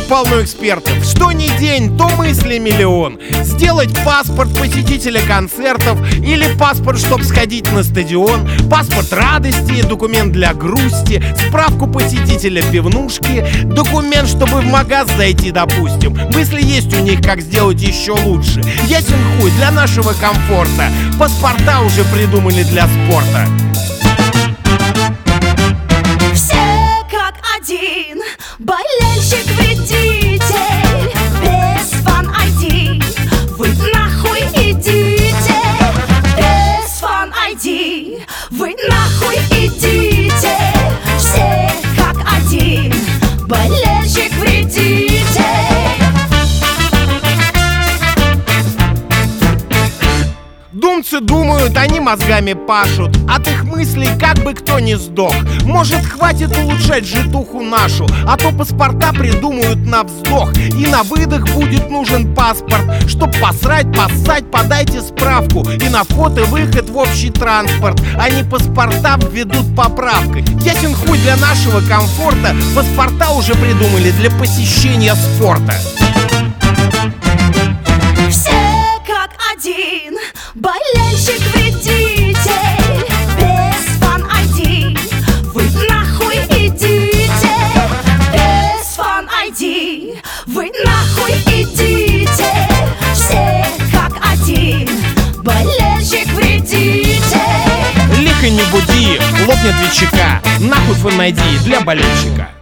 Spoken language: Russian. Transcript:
полно экспертов. Что ни день, то мысли миллион. Сделать паспорт посетителя концертов или паспорт, чтоб сходить на стадион, паспорт радости, документ для грусти, справку посетителя пивнушки, документ, чтобы в магаз зайти, допустим. Мысли есть у них, как сделать еще лучше. Ясен хуй, для нашего комфорта паспорта уже придумали для спорта. Один болельщик-вредитель без фан-айди, вы нахуй идите. Без фан-айди, вы нахуй идите. Все как один болельщик-вредитель. Думцы думают, они мозгами пашут. От их мыслей как бы кто не сдох. Может, хватит улучшать житуху нашу, а то паспорта придумают на вздох. И на выдох будет нужен паспорт. Чтоб посрать, поссать, подайте справку. И на вход и выход в общий транспорт. Они паспорта введут поправкой. Ясен хуй, для нашего комфорта паспорта уже придумали для посещения спорта. Один болельщик-вредитель без фан-айди, вы нахуй идите. Без фан-айди, вы нахуй идите. Все как один болельщик-вредитель. Лихо не буди, лопнет ветчака. Нахуй фан-айди для болельщика.